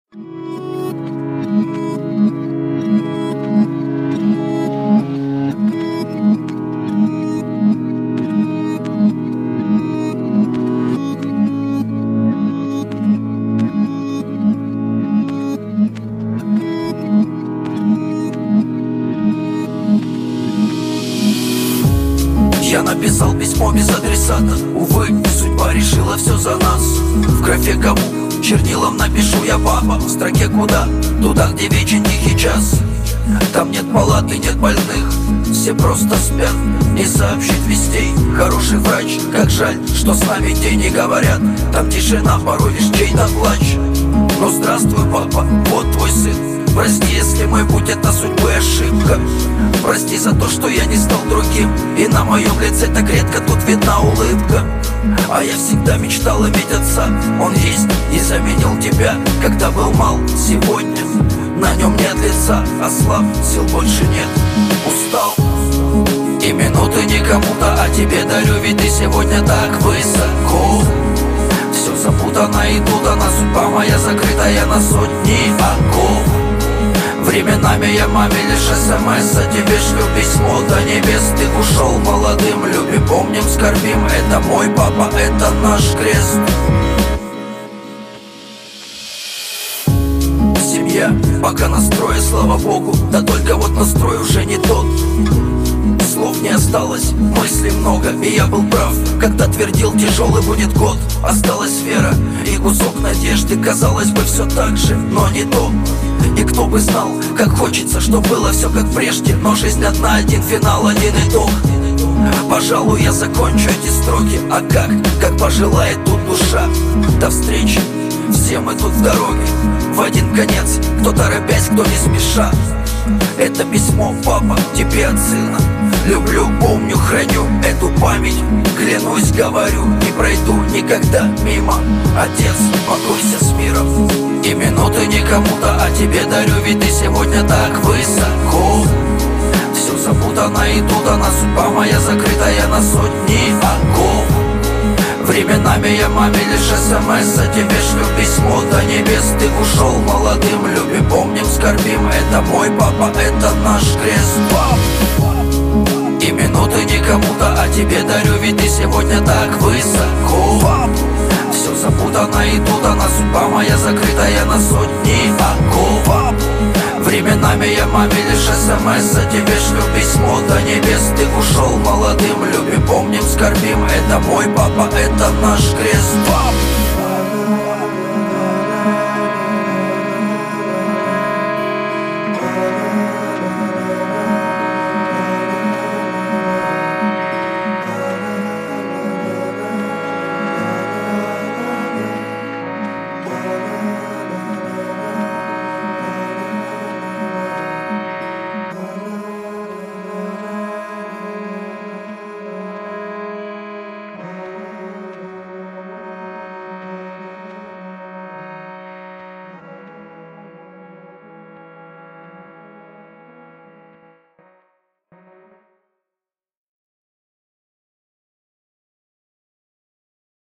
Я написал письмо без адресата. Увы, судьба решила все за нас. В графе кому чернилом напишу я папа. В строке куда? Туда, где вечен тихий час. Там нет палат и нет больных, все просто спят. Не сообщит вестей хороший врач. Как жаль, что с нами тени говорят. Там тишина, порой лишь чей-то плач. Ну здравствуй, папа, вот твой сын. Прости, если мой путь это судьбы ошибка. Прости за то, что я не стал другим. И на моем лице так редко тут видна улыбка. А я всегда мечтал иметь отца. Он есть и заменил тебя, когда был мал. Сегодня на нем нет лица, а слаб, сил больше нет. Устал и минуты не кому-то, а тебе дарю, ведь ты сегодня так высоко. Все запутано и дудано, судьба моя закрытая на сотни оков. Временами я маме лишь смс, а тебе шлю письмо до небес. Ты ушел молодым, любим, помним, скорбим. Это мой папа, это наш крест. Семья, пока настрой, слава богу. Да только вот настрой уже не тот. Слов не осталось, мыслей много. И я был прав, когда твердил, тяжелый будет год. Осталась вера и кусок надежды. Казалось бы, все так же, но не то. И кто бы знал, как хочется, чтоб было все как прежде. Но жизнь одна, один финал, один итог. Пожалуй, я закончу эти строки. А как пожелает тут душа. До встречи, все мы тут в дороге. В один конец, кто торопясь, кто не спеша. Это письмо, папа, тебе от сына. Люблю, помню, храню эту память. Клянусь, говорю, не пройду никогда мимо. Отец, покойся с миром. И минуты не кому-то, а тебе дарю, ведь ты сегодня так высоко. Все запутано и дудано, судьба моя закрытая на сотни оков. Временами я маме лишь смс, а тебе шлю письмо до небес. Ты ушел молодым, любим, помним, скорбим. Это мой папа, это наш крест. И минуты не кому-то, а тебе дарю, ведь ты сегодня так высоко. Все запутано и дудано, судьба моя закрытая на сотни оков. Временами я маме лишь смс, а тебе шлю письмо до небес. Ты ушел молодым, любим, помним, скорбим. Это мой папа, это наш крест.